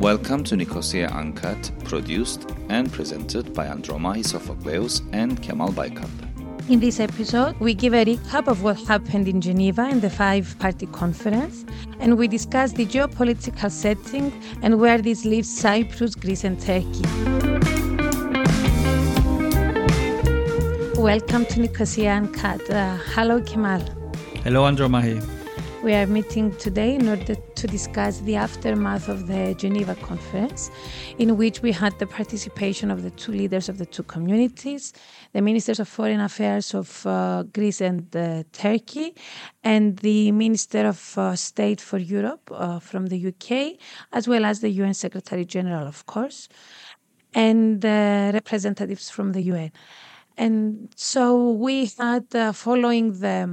Welcome to Nicosia Uncut, produced and presented by Andromachi Sophocleous and Kemal Baykal. In this episode, we give a recap of what happened in Geneva in the five-party conference, and we discuss the geopolitical setting and where this leaves Cyprus, Greece, and Turkey. Welcome to Nicosia Uncut. Hello, Kemal. Hello, Andromachi. We are meeting today in order to discuss the aftermath of the Geneva conference, in which we had the participation of the two leaders of the two communities, the ministers of foreign affairs of Greece and Turkey, and the Minister of State for Europe from the UK, as well as the UN Secretary General, of course, and representatives from the UN. And so we had, following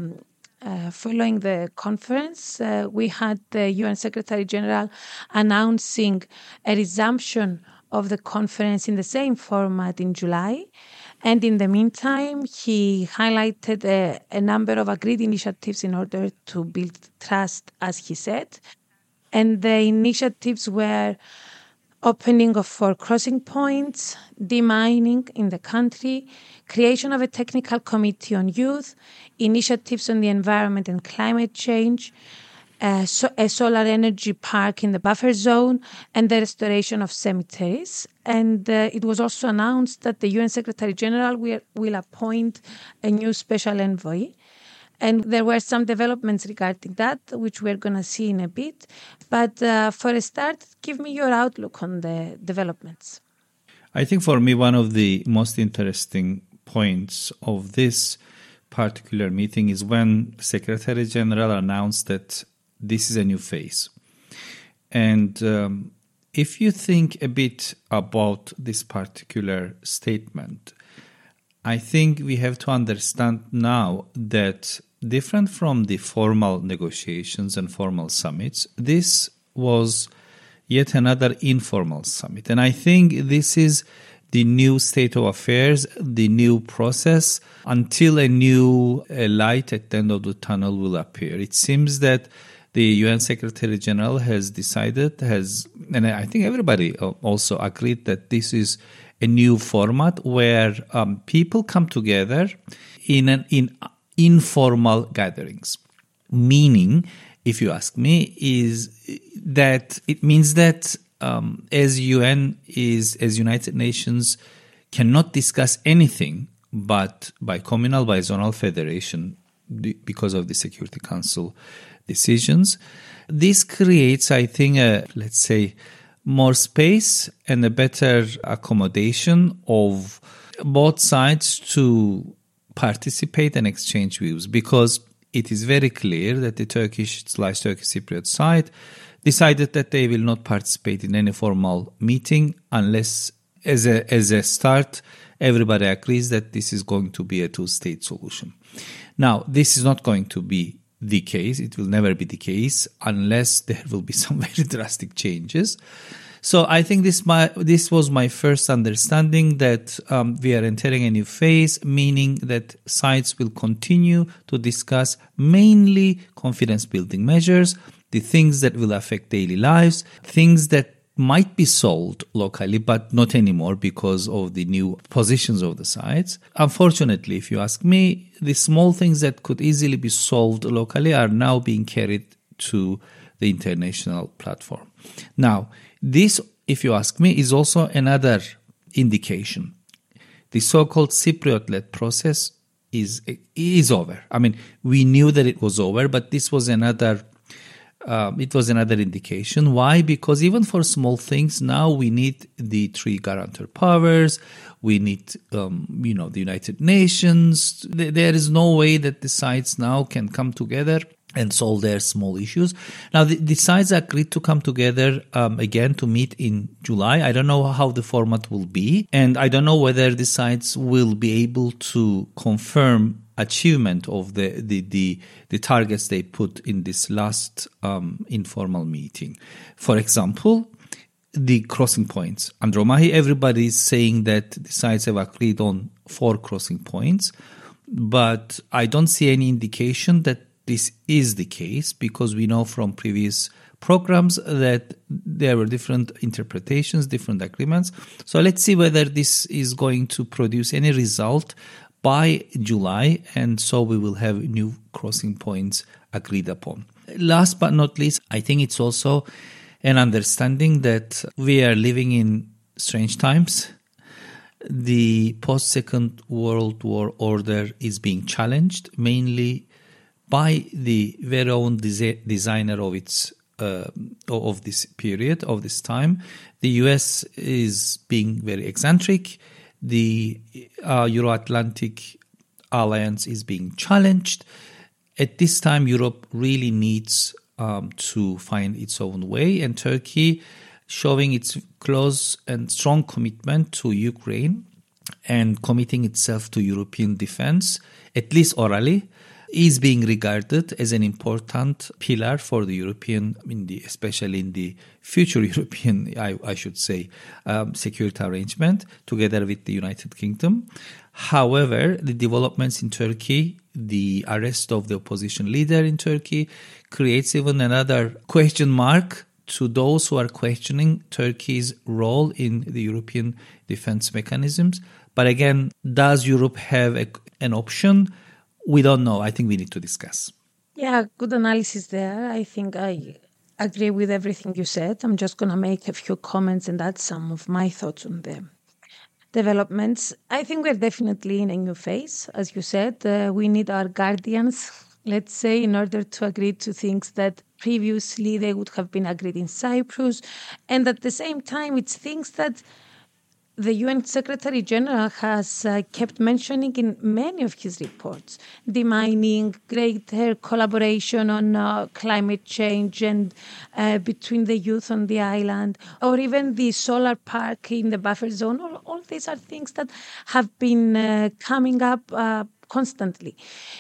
the conference, we had the UN Secretary General announcing a resumption of the conference in the same format in July. And in the meantime, he highlighted a number of agreed initiatives in order to build trust, as he said. And the initiatives were opening of 4 crossing points, demining in the country, creation of a technical committee on youth, initiatives on the environment and climate change, a solar energy park in the buffer zone, and the restoration of cemeteries. And it was also announced that the UN Secretary General will appoint a new special envoy. And there were some developments regarding that, which we're going to see in a bit. But for a start, give me your outlook on the developments. I think for me, one of the most interesting points of this particular meeting is when Secretary General announced that this is a new phase. And if you think a bit about this particular statement, I think we have to understand now that different from the formal negotiations and formal summits, this was yet another informal summit. And I think this is the new state of affairs, the new process, until a new light at the end of the tunnel will appear. It seems that the UN Secretary General has decided, and I think everybody also agreed that this is a new format where people come together in informal gatherings. Meaning, if you ask me, is that it means that as United Nations cannot discuss anything but by communal, by zonal federation because of the Security Council decisions. This creates, I think, let's say, more space and a better accommodation of both sides to participate and exchange views, because it is very clear that the Turkish Cypriot side decided that they will not participate in any formal meeting unless, as a start, everybody agrees that this is going to be a two-state solution. Now, this is not going to be the case. It will never be the case unless there will be some very drastic changes. So I think this was my first understanding that we are entering a new phase, meaning that sides will continue to discuss mainly confidence-building measures, the things that will affect daily lives, things that might be solved locally, but not anymore because of the new positions of the sides. Unfortunately, if you ask me, the small things that could easily be solved locally are now being carried to the international platform. Now, this, if you ask me, is also another indication. The so-called Cypriot-led process is over. I mean, we knew that it was over, but this was another indication. Why? Because even for small things, now we need the 3 guarantor powers. We need, the United Nations. There is no way that the sides now can come together and solve their small issues. Now, the sides agreed to come together again to meet in July. I don't know how the format will be, and I don't know whether the sides will be able to confirm achievement of the targets they put in this last informal meeting. For example, the crossing points. Andromachi, everybody is saying that the sides have agreed on 4 crossing points, but I don't see any indication that this is the case, because we know from previous programs that there were different interpretations, different agreements. So let's see whether this is going to produce any result by July, and so we will have new crossing points agreed upon. Last but not least, I think it's also an understanding that we are living in strange times. The post-Second World War order is being challenged mainly by the very own designer of its of this period, of this time. The US is being very eccentric. The Euro-Atlantic alliance is being challenged. At this time, Europe really needs to find its own way, and Turkey, showing its close and strong commitment to Ukraine and committing itself to European defense, at least orally, is being regarded as an important pillar for the European, especially in the future European, I should say, security arrangement together with the United Kingdom. However, the developments in Turkey, the arrest of the opposition leader in Turkey, creates even another question mark to those who are questioning Turkey's role in the European defense mechanisms. But again, does Europe have an option? We don't know. I think we need to discuss. Yeah, good analysis there. I think I agree with everything you said. I'm just going to make a few comments and add some of my thoughts on the developments. I think we're definitely in a new phase. As you said, we need our guardians, let's say, in order to agree to things that previously they would have been agreed in Cyprus. And at the same time, it's things that the UN Secretary General has kept mentioning in many of his reports, demining, greater collaboration on climate change and between the youth on the island, or even the solar park in the buffer zone. All these are things that have been coming up constantly.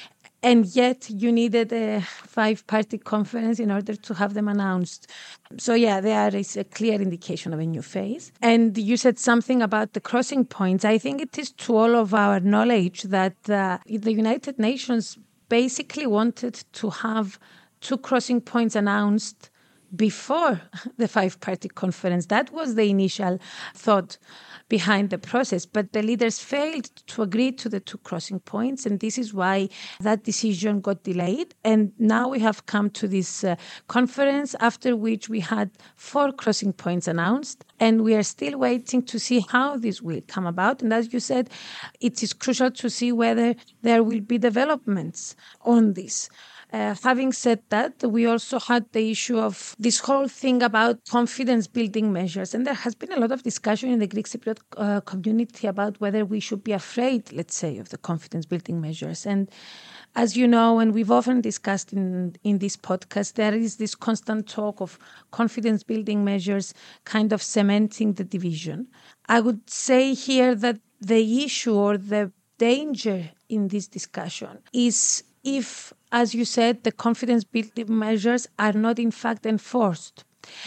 And yet you needed a 5-party conference in order to have them announced. So yeah, there is a clear indication of a new phase. And you said something about the crossing points. I think it is to all of our knowledge that the United Nations basically wanted to have 2 crossing points announced before the 5-party conference. That was the initial thought behind the process, but the leaders failed to agree to the 2 crossing points, and this is why that decision got delayed. And now we have come to this conference, after which we had 4 crossing points announced, and we are still waiting to see how this will come about. And as you said, it is crucial to see whether there will be developments on this. Having said that, we also had the issue of this whole thing about confidence-building measures. And there has been a lot of discussion in the Greek Cypriot community about whether we should be afraid, let's say, of the confidence-building measures. And as you know, and we've often discussed in this podcast, there is this constant talk of confidence-building measures kind of cementing the division. I would say here that the issue or the danger in this discussion is if, as you said, the confidence-building measures are not in fact enforced.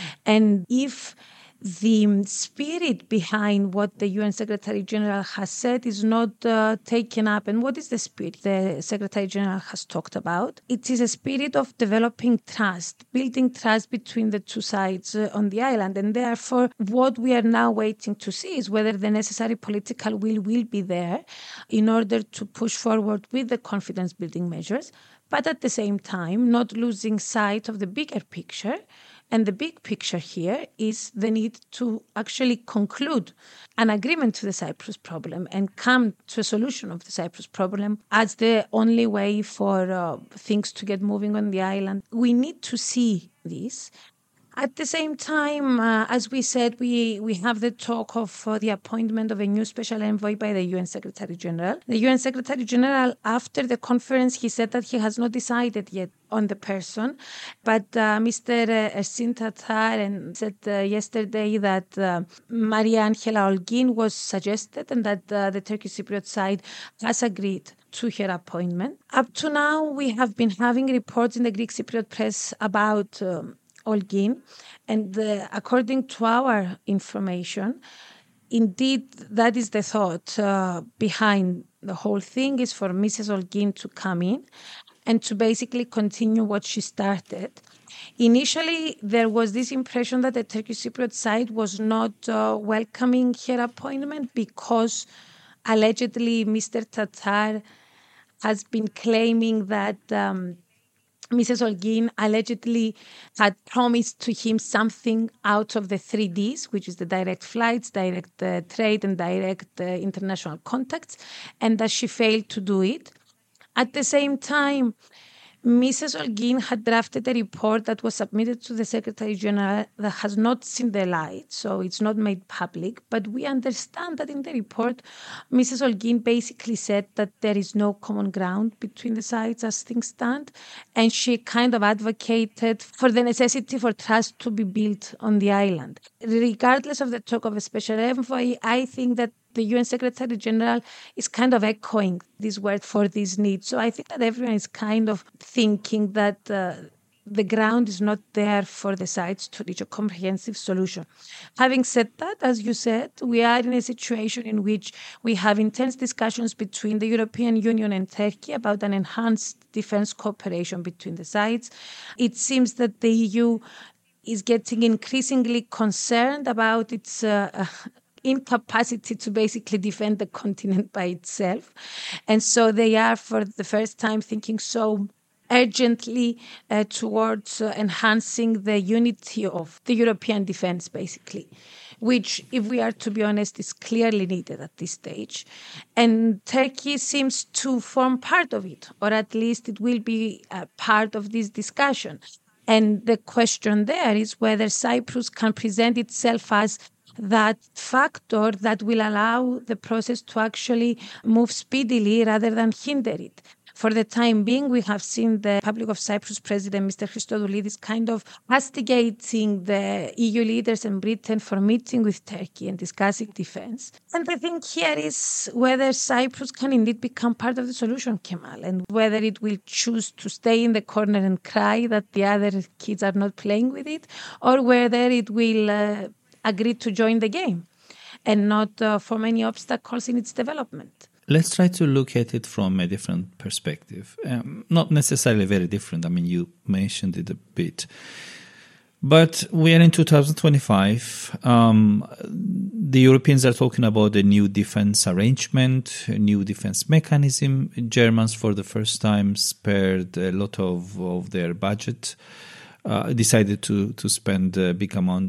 And if the spirit behind what the UN Secretary General has said is not taken up. And what is the spirit the Secretary General has talked about? It is a spirit of developing trust, building trust between the 2 sides on the island. And therefore, what we are now waiting to see is whether the necessary political will be there in order to push forward with the confidence-building measures, but at the same time, not losing sight of the bigger picture. And the big picture here is the need to actually conclude an agreement to the Cyprus problem and come to a solution of the Cyprus problem as the only way for things to get moving on the island. We need to see this. At the same time, as we said, we have the talk of the appointment of a new special envoy by the UN Secretary General. The UN Secretary General, after the conference, he said that he has not decided yet on the person, but Mr. Ersin Tatar said yesterday that Maria Angela Olguin was suggested and that the Turkish Cypriot side has agreed to her appointment. Up to now, we have been having reports in the Greek Cypriot press about Olguin, and according to our information, indeed, that is the thought behind the whole thing, is for Mrs. Olguin to come in and to basically continue what she started. Initially, there was this impression that the Turkish Cypriot side was not welcoming her appointment because allegedly Mr. Tatar has been claiming that Mrs. Olguin allegedly had promised to him something out of the 3Ds, which is the direct flights, direct trade, and direct international contacts, and that she failed to do it. At the same time, Mrs. Olguin had drafted a report that was submitted to the Secretary General that has not seen the light, so it's not made public. But we understand that in the report, Mrs. Olguin basically said that there is no common ground between the sides as things stand, and she kind of advocated for the necessity for trust to be built on the island. Regardless of the talk of a special envoy, I think that the UN Secretary General is kind of echoing this word for this need. So I think that everyone is kind of thinking that the ground is not there for the sides to reach a comprehensive solution. Having said that, as you said, we are in a situation in which we have intense discussions between the European Union and Turkey about an enhanced defense cooperation between the sides. It seems that the EU is getting increasingly concerned about its incapacity to basically defend the continent by itself. And so they are, for the first time, thinking so urgently towards enhancing the unity of the European defense, basically, which, if we are to be honest, is clearly needed at this stage. And Turkey seems to form part of it, or at least it will be part of this discussion. And the question there is whether Cyprus can present itself as that factor that will allow the process to actually move speedily rather than hinder it. For the time being, we have seen the Republic of Cyprus President, Mr. Christodoulidis, kind of castigating the EU leaders and Britain for meeting with Turkey and discussing defense. And the thing here is whether Cyprus can indeed become part of the solution, Kemal, and whether it will choose to stay in the corner and cry that the other kids are not playing with it, or whether it will agree to join the game and not form any obstacles in its development. Let's try to look at it from a different perspective. Not necessarily very different. I mean, you mentioned it a bit. But we are in 2025. The Europeans are talking about a new defense arrangement, a new defense mechanism. Germans, for the first time, spared a lot of their budget. Decided to spend a big amount,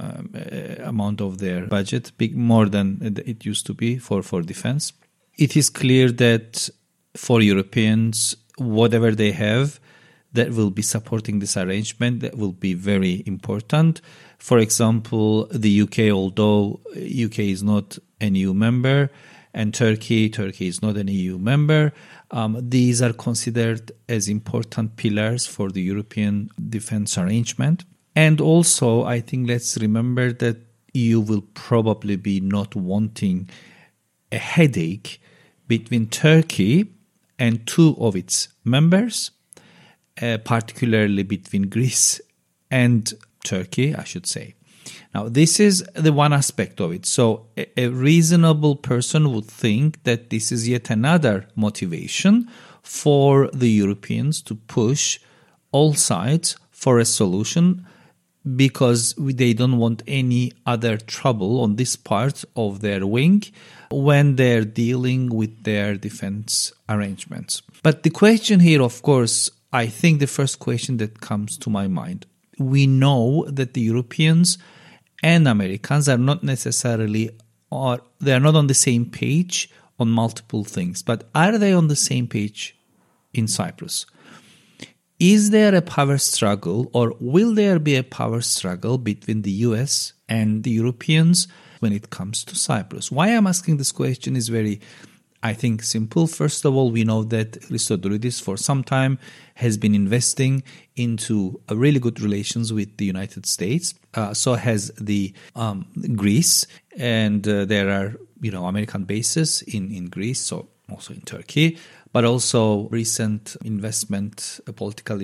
amount of their budget, more than it used to be for defense. It is clear that for Europeans, whatever they have, that will be supporting this arrangement, that will be very important. For example, the UK, although UK is not an EU member, and Turkey is not an EU member, these are considered as important pillars for the European defense arrangement. And also, I think let's remember that EU will probably be not wanting a headache between Turkey and two of its members, particularly between Greece and Turkey, I should say. Now, this is the one aspect of it. So a reasonable person would think that this is yet another motivation for the Europeans to push all sides for a solution, because they don't want any other trouble on this part of their wing when they're dealing with their defense arrangements. But the question here, of course, I think the first question that comes to my mind, we know that the Europeans and Americans are not necessarily, or they are not on the same page on multiple things, but are they on the same page in Cyprus? Is there a power struggle, or will there be a power struggle between the US and the Europeans when it comes to Cyprus? Why I'm asking this question is very, I think, simple. First of all, we know that Christodoulidis for some time has been investing into a really good relations with the United States. So has the Greece, and there are American bases in Greece, so also in Turkey, but also recent investment, political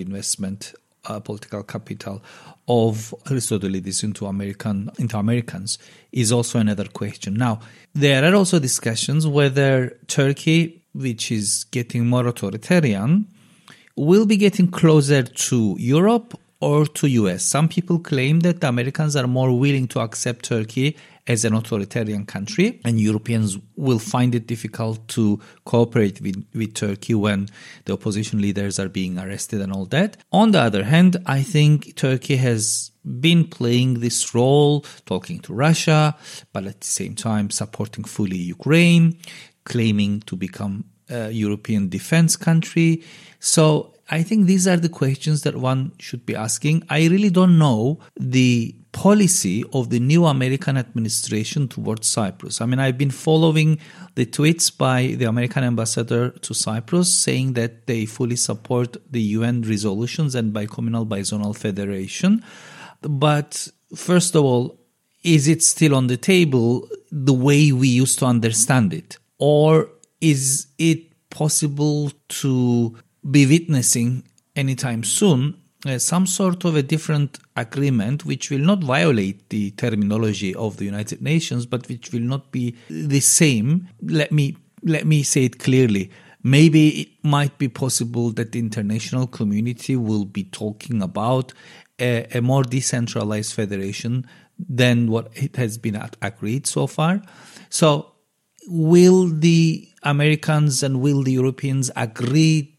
capital of Christodoulidis into Americans is also another question. Now, there are also discussions whether Turkey, which is getting more authoritarian, will be getting closer to Europe or to US. Some people claim that the Americans are more willing to accept Turkey as an authoritarian country, and Europeans will find it difficult to cooperate with Turkey when the opposition leaders are being arrested and all that. On the other hand, I think Turkey has been playing this role, talking to Russia, but at the same time supporting fully Ukraine, claiming to become a European defense country. So I think these are the questions that one should be asking. I really don't know the policy of the new American administration towards Cyprus. I mean, I've been following the tweets by the American ambassador to Cyprus saying that they fully support the UN resolutions and bicommunal bizonal federation. But first of all, is it still on the table the way we used to understand it? Or is it possible to be witnessing anytime soon some sort of a different agreement which will not violate the terminology of the United Nations, but which will not be the same? Let me say it clearly. Maybe it might be possible that the international community will be talking about a more decentralized federation than what it has been agreed so far. So will the Americans and will the Europeans agree,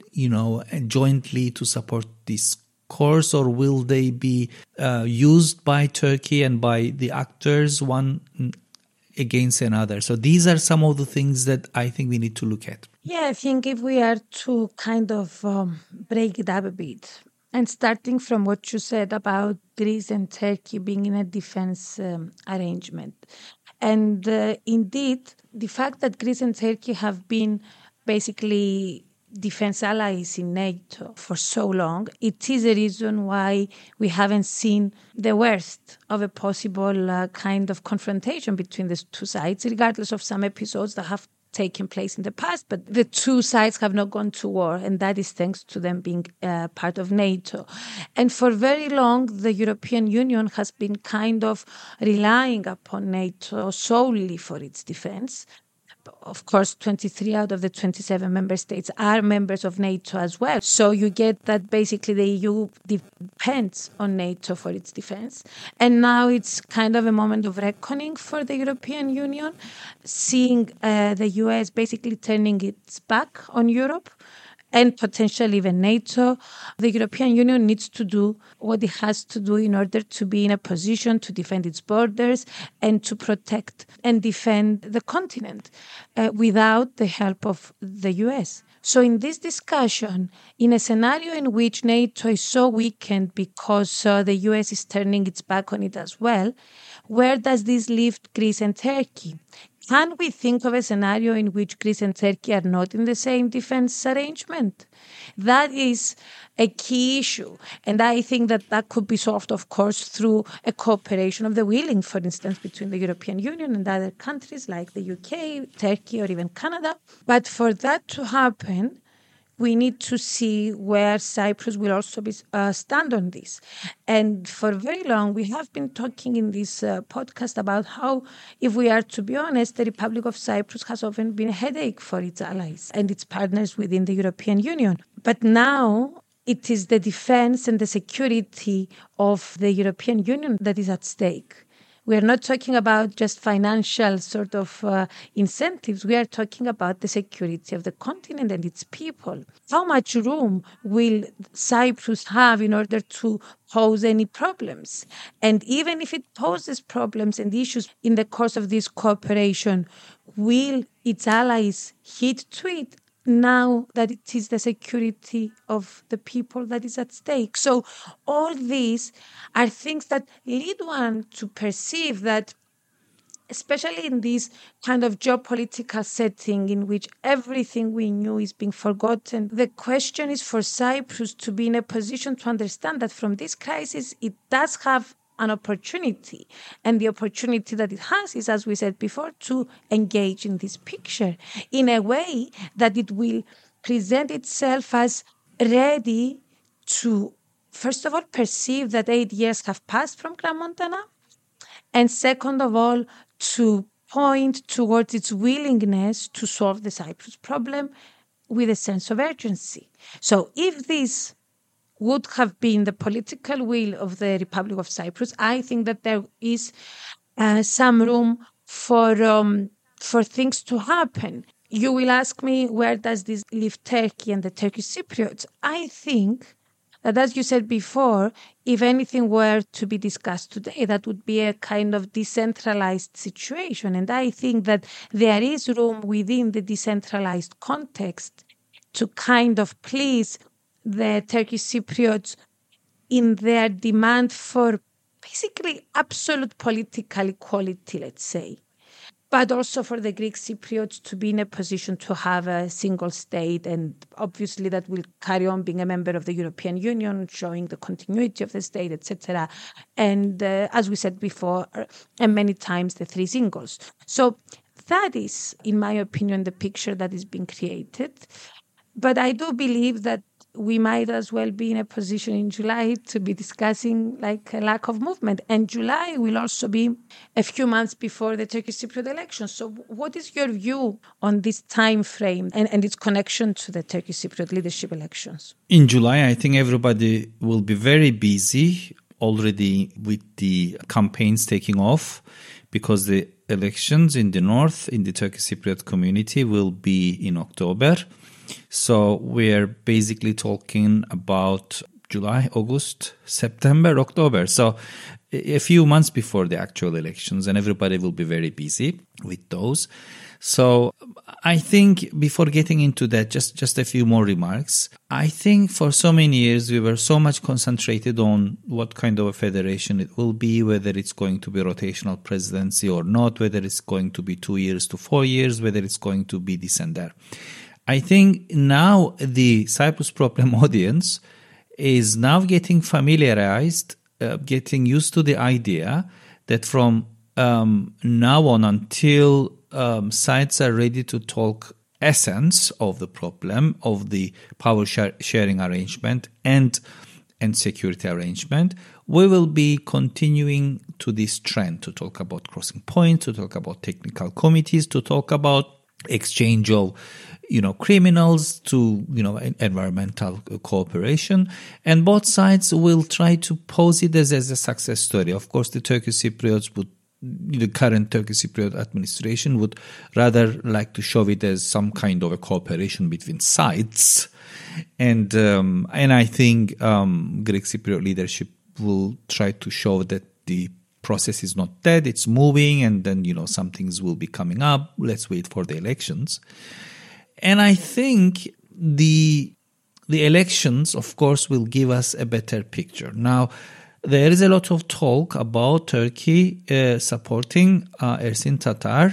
jointly to support this course, or will they be used by Turkey and by the actors one against another? So these are some of the things that I think we need to look at. Yeah, I think if we are to kind of break it up a bit, and starting from what you said about Greece and Turkey being in a defense arrangement. And indeed, the fact that Greece and Turkey have been basically defense allies in NATO for so long, it is a reason why we haven't seen the worst of a possible kind of confrontation between the two sides, regardless of some episodes that have taken place in the past. But the two sides have not gone to war, and that is thanks to them being part of NATO. And for very long, the European Union has been kind of relying upon NATO solely for its defense. Of course, 23 out of the 27 member states are members of NATO as well. So you get that basically the EU depends on NATO for its defense. And now it's kind of a moment of reckoning for the European Union, seeing the US basically turning its back on Europe and potentially even NATO. The European Union needs to do what it has to do in order to be in a position to defend its borders and to protect and defend the continent without the help of the US. So in this discussion, in a scenario in which NATO is so weakened because the US is turning its back on it as well, where does this leave Greece and Turkey? Can we think of a scenario in which Greece and Turkey are not in the same defense arrangement? That is a key issue. And I think that could be solved, of course, through a cooperation of the willing, for instance, between the European Union and other countries like the UK, Turkey, or even Canada. But for that to happen, we need to see where Cyprus will also stand on this. And for very long, we have been talking in this podcast about how, if we are to be honest, the Republic of Cyprus has often been a headache for its allies and its partners within the European Union. But now it is the defense and the security of the European Union that is at stake. We are not talking about just financial sort of incentives. We are talking about the security of the continent and its people. How much room will Cyprus have in order to pose any problems? And even if it poses problems and issues in the course of this cooperation, will its allies heed to it? Now that it is the security of the people that is at stake. So all these are things that lead one to perceive that, especially in this kind of geopolitical setting in which everything we knew is being forgotten, the question is for Cyprus to be in a position to understand that from this crisis, it does have an opportunity. And the opportunity that it has is, as we said before, to engage in this picture in a way that it will present itself as ready to, first of all, perceive that 8 years have passed from Crans-Montana, and second of all, to point towards its willingness to solve the Cyprus problem with a sense of urgency. So if this would have been the political will of the Republic of Cyprus, I think that there is some room for things to happen. You will ask me, where does this leave Turkey and the Turkish Cypriots? I think that, as you said before, if anything were to be discussed today, that would be a kind of decentralized situation. And I think that there is room within the decentralized context to kind of please the Turkish Cypriots in their demand for basically absolute political equality, let's say, but also for the Greek Cypriots to be in a position to have a single state, and obviously that will carry on being a member of the European Union, showing the continuity of the state, etc. And as we said before, and many times, the three singles. So that is, in my opinion, the picture that is being created. But I do believe that we might as well be in a position in July to be discussing like a lack of movement. And July will also be a few months before the Turkish Cypriot elections. So what is your view on this time frame and its connection to the Turkish Cypriot leadership elections? In July, I think everybody will be very busy already with the campaigns taking off, because the elections in the north, in the Turkish Cypriot community, will be in October. So we're basically talking about July, August, September, October. So a few months before the actual elections, and everybody will be very busy with those. So I think before getting into that, just a few more remarks. I think for so many years we were so much concentrated on what kind of a federation it will be, whether it's going to be rotational presidency or not, whether it's going to be 2 years to 4 years, whether it's going to be this and that. I think now the Cyprus Problem audience is now getting familiarized, getting used to the idea that from now on until sides are ready to talk essence of the problem, of the power sharing arrangement and security arrangement, we will be continuing to this trend to talk about crossing points, to talk about technical committees, to talk about exchange of criminals, to environmental cooperation, and both sides will try to pose it as a success story. Of course, the Turkish Cypriots the current Turkish Cypriot administration would rather like to show it as some kind of a cooperation between sides, and I think Greek Cypriot leadership will try to show that the process is not dead, it's moving, and then some things will be coming up. Let's wait for the elections. And I think the elections, of course, will give us a better picture. Now, there is a lot of talk about Turkey supporting Ersin Tatar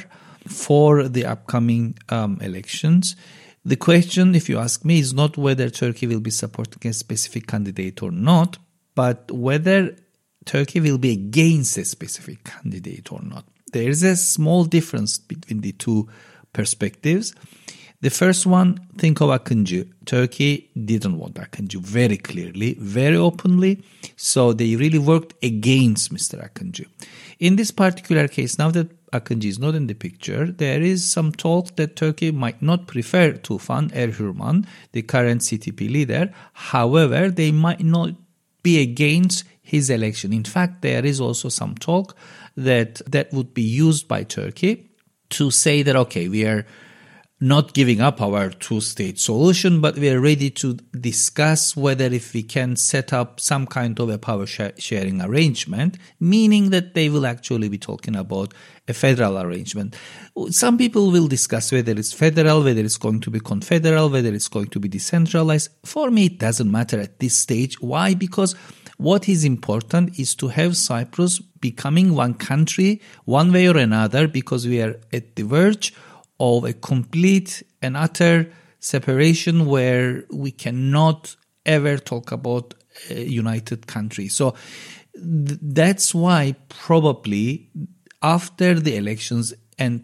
for the upcoming elections. The question, if you ask me, is not whether Turkey will be supporting a specific candidate or not, but whether Turkey will be against a specific candidate or not. There is a small difference between the two perspectives. The first one, think of Akıncı. Turkey didn't want Akıncı very clearly, very openly, so they really worked against Mr. Akıncı. In this particular case, now that Akıncı is not in the picture, there is some talk that Turkey might not prefer Tufan Erhürman, the current CTP leader. However, they might not be against his election. In fact, there is also some talk that would be used by Turkey to say that, okay, we are not giving up our two-state solution, but we are ready to discuss whether if we can set up some kind of a power sharing arrangement, meaning that they will actually be talking about a federal arrangement. Some people will discuss whether it's federal, whether it's going to be confederal, whether it's going to be decentralized. For me, it doesn't matter at this stage. Why? Because what is important is to have Cyprus becoming one country, one way or another, because we are at the verge of a complete and utter separation where we cannot ever talk about a united country. So that's why probably after the elections and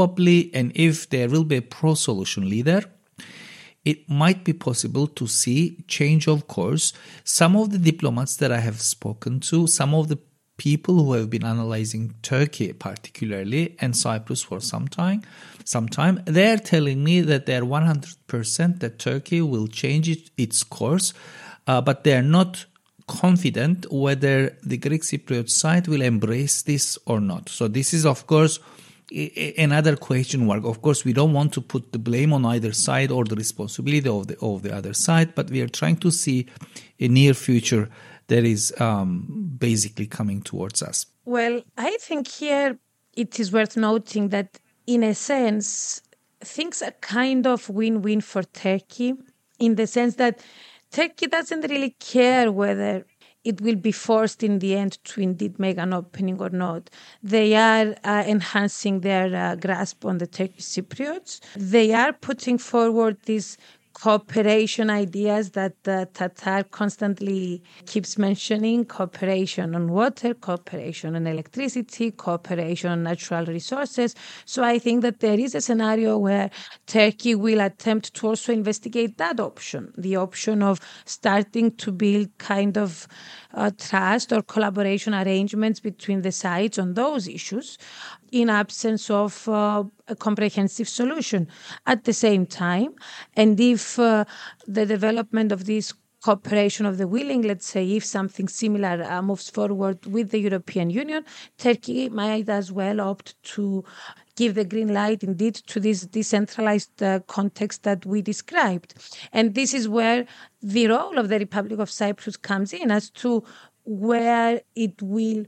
if there will be a pro-solution leader, it might be possible to see change of course. Some of the diplomats that I have spoken to, some of the people who have been analyzing Turkey particularly and Cyprus for some time, they're telling me that they're 100% that Turkey will change its course, but they're not confident whether the Greek Cypriot side will embrace this or not. So this is, of course, another question mark. Of course, we don't want to put the blame on either side or the responsibility of the other side, but we are trying to see a near future that is basically coming towards us. Well, I think here it is worth noting that in a sense, things are kind of win-win for Turkey, in the sense that Turkey doesn't really care whether it will be forced in the end to indeed make an opening or not. They are enhancing their grasp on the Turkish Cypriots. They are putting forward these cooperation ideas that Tatar constantly keeps mentioning: cooperation on water, cooperation on electricity, cooperation on natural resources. So I think that there is a scenario where Turkey will attempt to also investigate that option, the option of starting to build kind of trust or collaboration arrangements between the sides on those issues, in absence of a comprehensive solution. At the same time, and if the development of this cooperation of the willing, let's say, if something similar moves forward with the European Union, Turkey might as well opt to give the green light indeed to this decentralized context that we described. And this is where the role of the Republic of Cyprus comes in, as to where it will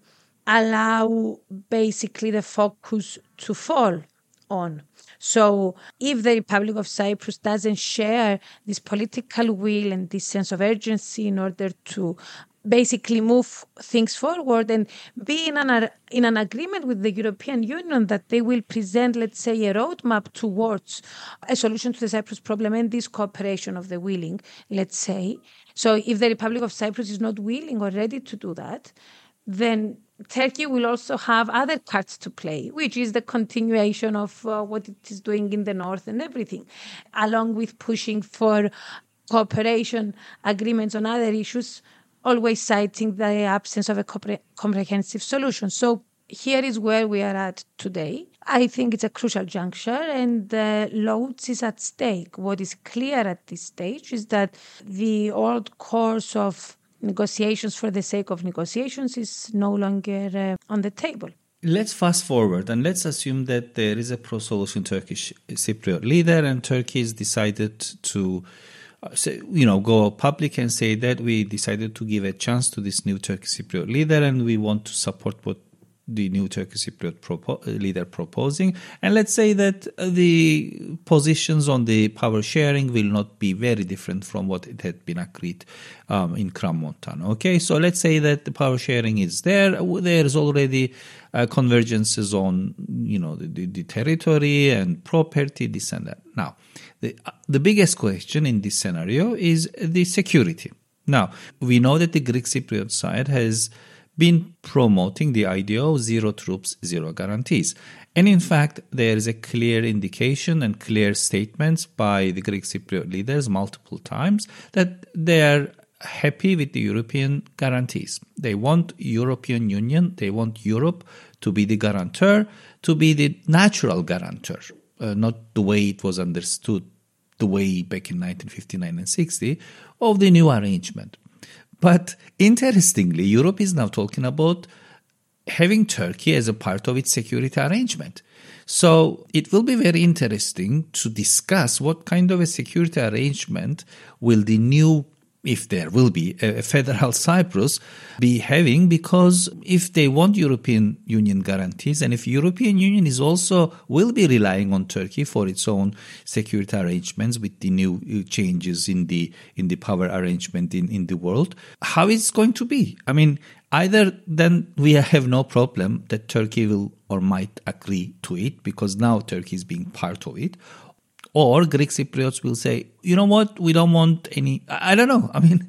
allow basically the focus to fall on. So if the Republic of Cyprus doesn't share this political will and this sense of urgency in order to basically move things forward and be in an agreement with the European Union that they will present, let's say, a roadmap towards a solution to the Cyprus problem and this cooperation of the willing, let's say. So if the Republic of Cyprus is not willing or ready to do that, then Turkey will also have other cards to play, which is the continuation of what it is doing in the north and everything, along with pushing for cooperation agreements on other issues, always citing the absence of a comprehensive solution. So here is where we are at today. I think it's a crucial juncture, and loads is at stake. What is clear at this stage is that the old course of negotiations for the sake of negotiations is no longer on the table. Let's fast forward and let's assume that there is a pro-solution Turkish Cypriot leader, and Turkey has decided to go public and say that we decided to give a chance to this new Turkish Cypriot leader and we want to support what the new Turkish Cypriot leader proposing. And let's say that the positions on the power sharing will not be very different from what it had been agreed in Crans-Montana. Okay, so let's say that the power sharing is there. There's already convergences on, the territory and property, this and that. Now, the biggest question in this scenario is the security. Now, we know that the Greek Cypriot side has been promoting the idea of zero troops, zero guarantees. And in fact, there is a clear indication and clear statements by the Greek Cypriot leaders multiple times that they are happy with the European guarantees. They want European Union, they want Europe to be the guarantor, to be the natural guarantor, not the way it was understood, the way back in 1959 and 60, of the new arrangement. But interestingly, Europe is now talking about having Turkey as a part of its security arrangement. So it will be very interesting to discuss what kind of a security arrangement will the new, if there will be a federal Cyprus, be having, because if they want European Union guarantees, and if European Union will be relying on Turkey for its own security arrangements with the new changes in the power arrangement in the world, how is it going to be? I mean, either then we have no problem that Turkey will or might agree to it because now Turkey is being part of it, or Greek Cypriots will say, you know what, we don't want any, I don't know. I mean,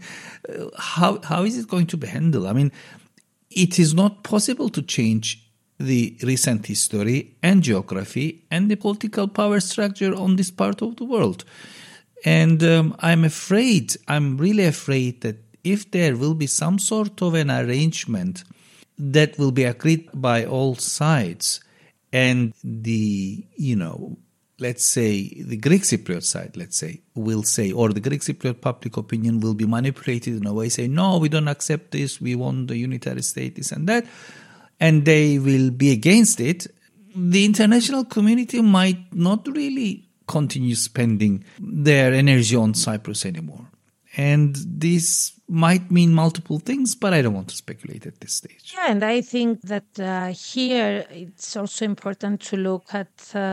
how is it going to be handled? I mean, it is not possible to change the recent history and geography and the political power structure on this part of the world. And I'm really afraid that if there will be some sort of an arrangement that will be agreed by all sides, and the, let's say the Greek Cypriot side, will say, or the Greek Cypriot public opinion will be manipulated in a way, say, no, we don't accept this, we want the unitary state, this and that, and they will be against it, the international community might not really continue spending their energy on Cyprus anymore. And this might mean multiple things, but I don't want to speculate at this stage. Yeah, and I think that here it's also important to look at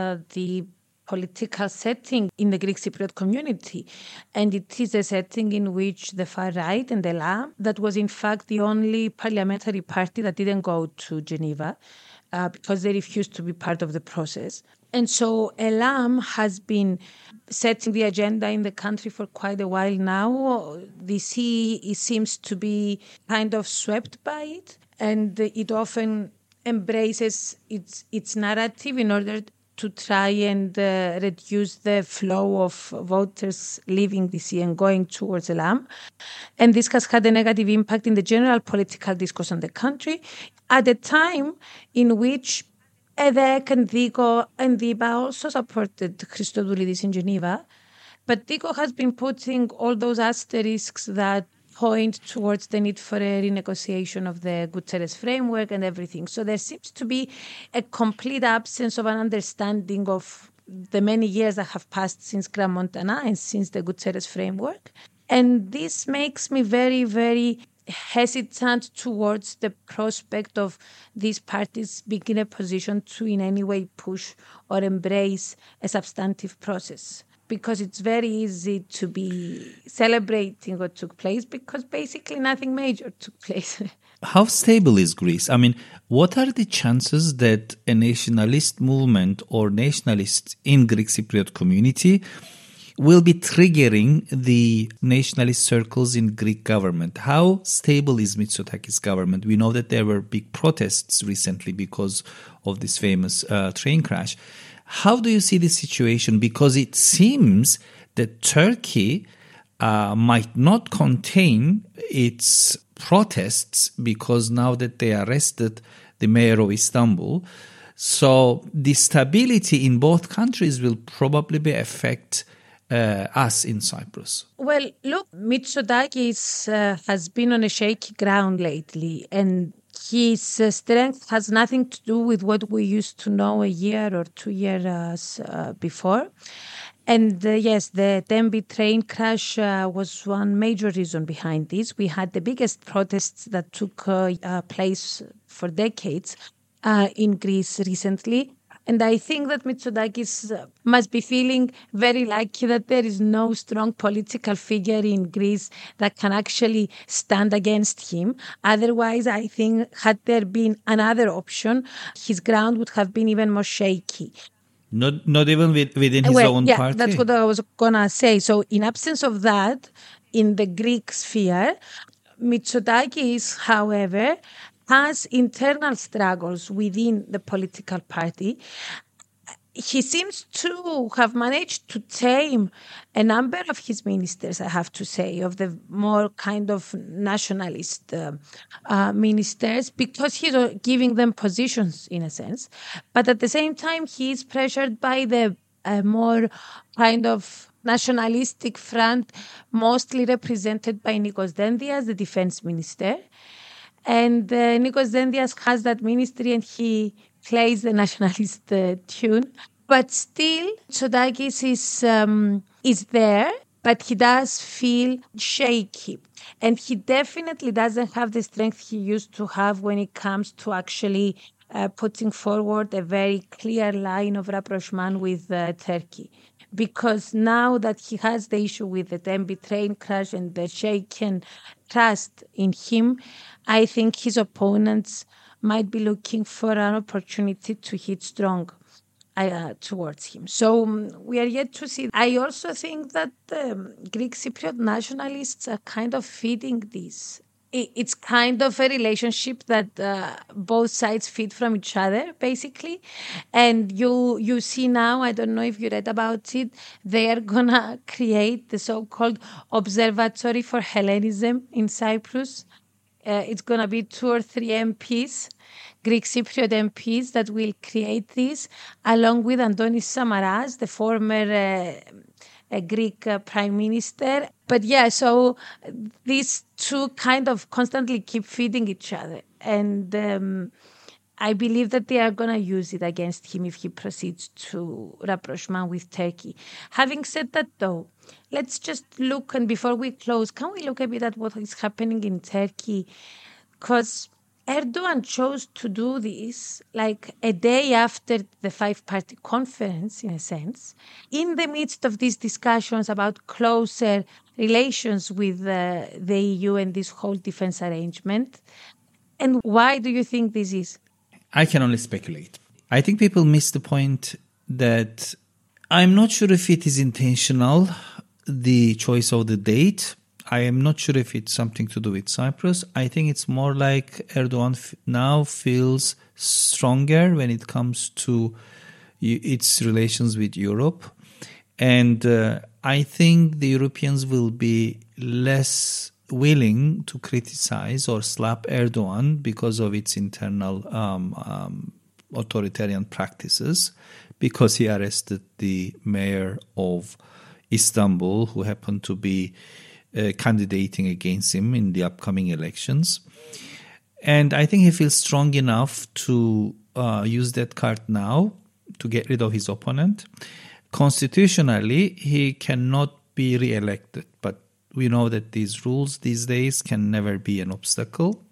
the political setting in the Greek Cypriot community. And it is a setting in which the far right and Elam, that was in fact the only parliamentary party that didn't go to Geneva because they refused to be part of the process. And so Elam has been setting the agenda in the country for quite a while now. The CEE seems to be kind of swept by it, and it often embraces its narrative in order to try and reduce the flow of voters leaving the CEE and going towards Elam. And this has had a negative impact in the general political discourse on the country at a time in which EDEC and DICO and DIBA also supported Christodoulidis in Geneva. But DICO has been putting all those asterisks that point towards the need for a renegotiation of the Guterres framework and everything. So there seems to be a complete absence of an understanding of the many years that have passed since Crans-Montana and since the Guterres framework. And this makes me very, very hesitant towards the prospect of these parties being in a position to in any way push or embrace a substantive process. Because it's very easy to be celebrating what took place because basically nothing major took place. How stable is Greece? I mean, what are the chances that a nationalist movement or nationalists in Greek Cypriot community will be triggering the nationalist circles in Greek government? How stable is Mitsotakis' government? We know that there were big protests recently because of this famous train crash. How do you see this situation? Because it seems that Turkey might not contain its protests because now that they arrested the mayor of Istanbul. So the stability in both countries will probably affect us in Cyprus. Well, look, Mitsotakis has been on a shaky ground lately, and his strength has nothing to do with what we used to know a year or 2 years before. And yes, the Tembi train crash was one major reason behind this. We had the biggest protests that took place for decades in Greece recently. And I think that Mitsotakis must be feeling very lucky that there is no strong political figure in Greece that can actually stand against him. Otherwise, I think had there been another option, his ground would have been even more shaky. Not even within his own party? That's what I was going to say. So in absence of that, in the Greek sphere, Mitsotakis, however, has internal struggles within the political party. He seems to have managed to tame a number of his ministers, I have to say, of the more kind of nationalist ministers, because he's giving them positions in a sense. But at the same time, he is pressured by the more kind of nationalistic front, mostly represented by Nikos Dendias, the defense minister. And Nikos Dendias has that ministry and he plays the nationalist tune. But still, Mitsotakis is there, but he does feel shaky. And he definitely doesn't have the strength he used to have when it comes to actually putting forward a very clear line of rapprochement with Turkey. Because now that he has the issue with the Tembi train crash and the shaken trust in him, I think his opponents might be looking for an opportunity to hit strong towards him. So we are yet to see. I also think that Greek Cypriot nationalists are kind of feeding this. It's kind of a relationship that both sides feed from each other, basically. And you see now, I don't know if you read about it, they are going to create the so-called Observatory for Hellenism in Cyprus. it's going to be 2 or 3 MPs, Greek Cypriot MPs, that will create this, along with Antonis Samaras, the former Greek prime minister. But yeah, so these two kind of constantly keep feeding each other. And I believe that they are going to use it against him if he proceeds to rapprochement with Turkey. Having said that, though, let's just look, and before we close, can we look a bit at what is happening in Turkey? Because Erdogan chose to do this like a day after the 5-party conference, in a sense, in the midst of these discussions about closer relations with the EU and this whole defense arrangement. And why do you think this is? I can only speculate. I think people miss the point that I'm not sure if it is intentional, the choice of the date. I am not sure if it's something to do with Cyprus. I think it's more like Erdogan now feels stronger when it comes to its relations with Europe. And I think the Europeans will be less willing to criticize or slap Erdogan because of its internal authoritarian practices, because he arrested the mayor of Istanbul, who happened to be candidating against him in the upcoming elections. And I think he feels strong enough to use that card now to get rid of his opponent. Constitutionally, he cannot be re-elected, but we know that these rules these days can never be an obstacle.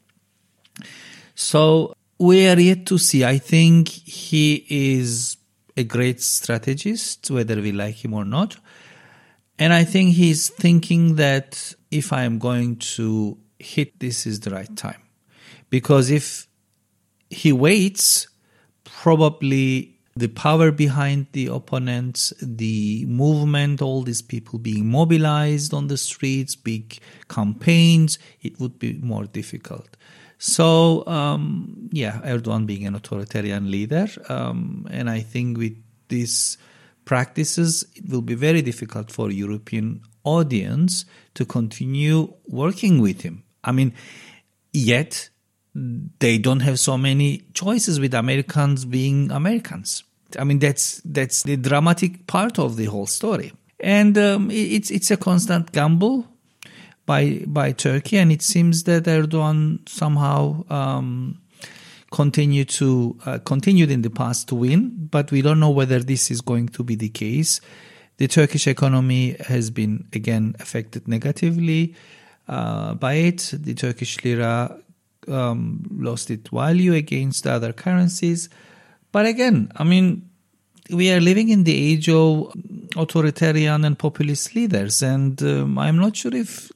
So we are yet to see. I think he is a great strategist, whether we like him or not. And I think he's thinking that if I am going to hit, this is the right time. Because if he waits, probably the power behind the opponents, the movement, all these people being mobilized on the streets, big campaigns, it would be more difficult. So, Erdogan being an authoritarian leader, and I think with these practices, it will be very difficult for European audience to continue working with him. I mean, yet they don't have so many choices with Americans being Americans. I mean, that's the dramatic part of the whole story. And it's a constant gamble by Turkey, and it seems that Erdogan somehow continued in the past to win, but we don't know whether this is going to be the case. The Turkish economy has been, again, affected negatively by it. The Turkish lira lost its value against other currencies. But again, I mean, we are living in the age of authoritarian and populist leaders, and I'm not sure if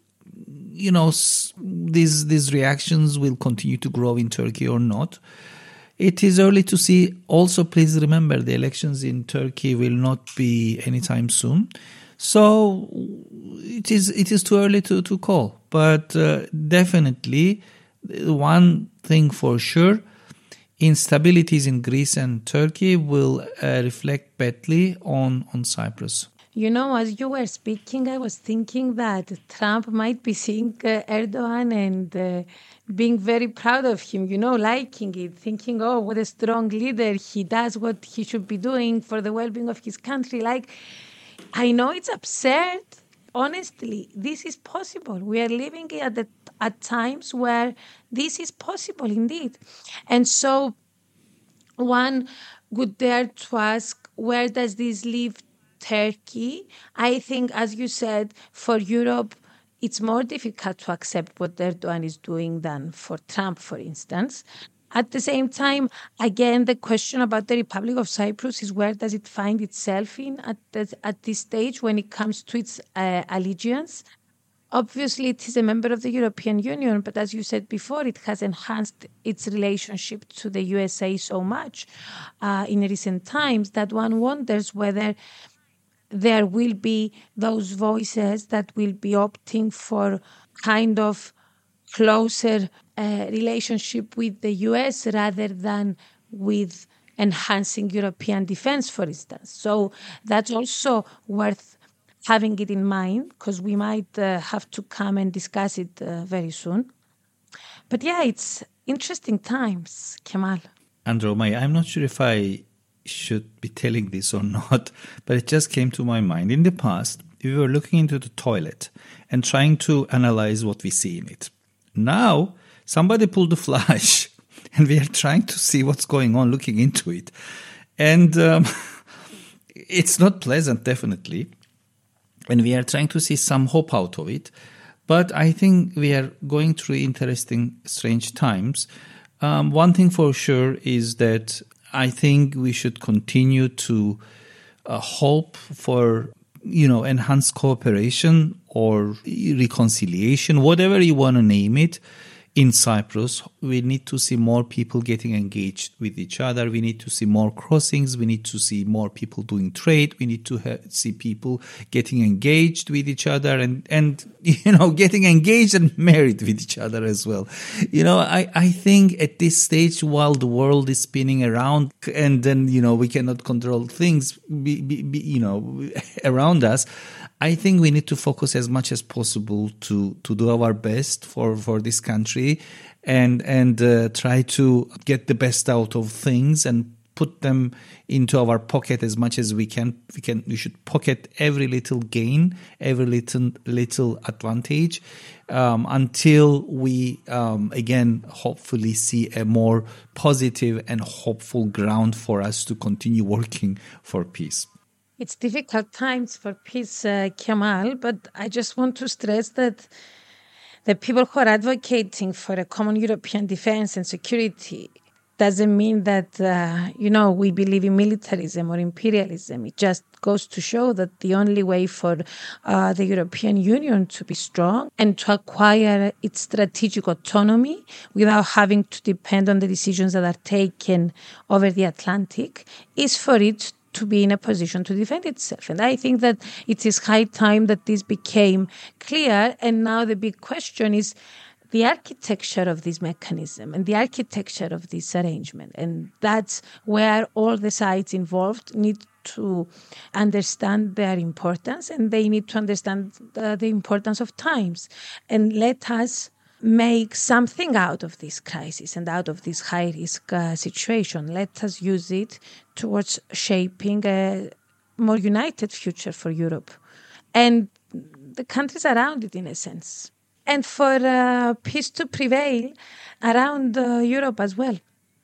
these reactions will continue to grow in Turkey or not. It is early to see. Also, please remember, the elections in Turkey will not be anytime soon. So it is too early to call. But definitely, one thing for sure, instabilities in Greece and Turkey will reflect badly on Cyprus. As you were speaking, I was thinking that Trump might be seeing Erdogan and being very proud of him, liking it, thinking, oh, what a strong leader. He does what he should be doing for the well-being of his country. Like, I know it's absurd. Honestly, this is possible. We are living at times where this is possible indeed. And so one would dare to ask, where does this leave Turkey? I think, as you said, for Europe, it's more difficult to accept what Erdogan is doing than for Trump, for instance. At the same time, again, the question about the Republic of Cyprus is, where does it find itself in at this stage when it comes to its allegiance? Obviously, it is a member of the European Union, but as you said before, it has enhanced its relationship to the USA so much in recent times that one wonders whether there will be those voices that will be opting for kind of closer relationship with the US rather than with enhancing European defense, for instance. So that's also worth having it in mind, because we might have to come and discuss it very soon. But yeah, it's interesting times, Kemal. Andromai, I'm not sure if I should be telling this or not, but it just came to my mind. In the past, we were looking into the toilet and trying to analyze what we see in it. Now, somebody pulled the flash and we are trying to see what's going on, looking into it. And it's not pleasant, definitely. And we are trying to see some hope out of it. But I think we are going through interesting, strange times. One thing for sure is that I think we should continue to hope for, enhanced cooperation or reconciliation, whatever you want to name it, in Cyprus. We need to see more people getting engaged with each other. We need to see more crossings. We need to see more people doing trade. We need to see people getting engaged with each other and getting engaged and married with each other as well. I think at this stage, while the world is spinning around and then, we cannot control things, around us, I think we need to focus as much as possible to do our best for this country and try to get the best out of things and put them into our pocket as much as we can. We should pocket every little gain, every little advantage until we again hopefully see a more positive and hopeful ground for us to continue working for peace. It's difficult times for peace, Kemal, but I just want to stress that the people who are advocating for a common European defense and security doesn't mean that, we believe in militarism or imperialism. It just goes to show that the only way for the European Union to be strong and to acquire its strategic autonomy without having to depend on the decisions that are taken over the Atlantic is for it to be in a position to defend itself. And I think that it is high time that this became clear. And now the big question is the architecture of this mechanism and the architecture of this arrangement. And that's where all the sides involved need to understand their importance, and they need to understand the importance of times. And let us make something out of this crisis and out of this high-risk situation. Let us use it towards shaping a more united future for Europe and the countries around it, in a sense. And for peace to prevail around Europe as well.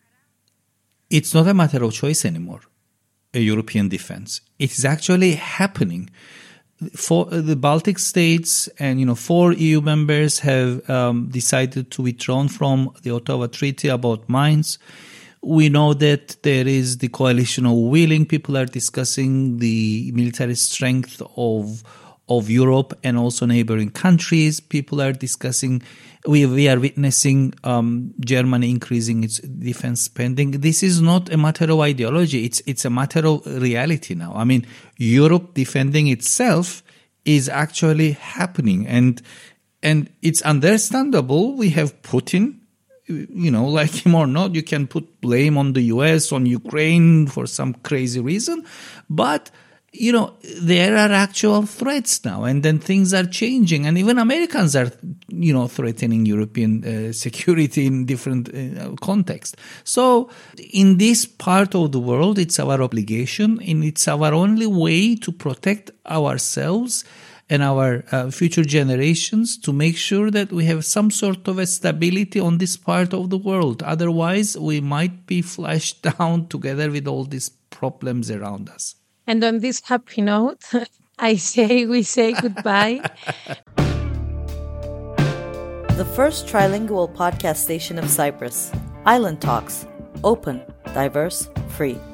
It's not a matter of choice anymore, a European defense. It is actually happening. For the Baltic states and, 4 EU members have decided to withdraw from the Ottawa Treaty about mines. We know that there is the coalition of willing. People are discussing the military strength of Europe and also neighboring countries. People are discussing, we are witnessing Germany increasing its defense spending. This is not a matter of ideology. It's a matter of reality now. I mean, Europe defending itself is actually happening. And it's understandable. We have Putin, like him or not, you can put blame on the US, on Ukraine for some crazy reason. But there are actual threats now, and then things are changing, and even Americans are, threatening European security in different contexts. So in this part of the world, it's our obligation, and it's our only way to protect ourselves and our future generations to make sure that we have some sort of a stability on this part of the world. Otherwise, we might be flashed down together with all these problems around us. And on this happy note, we say goodbye. The first trilingual podcast station of Cyprus, Island Talks, open, diverse, free.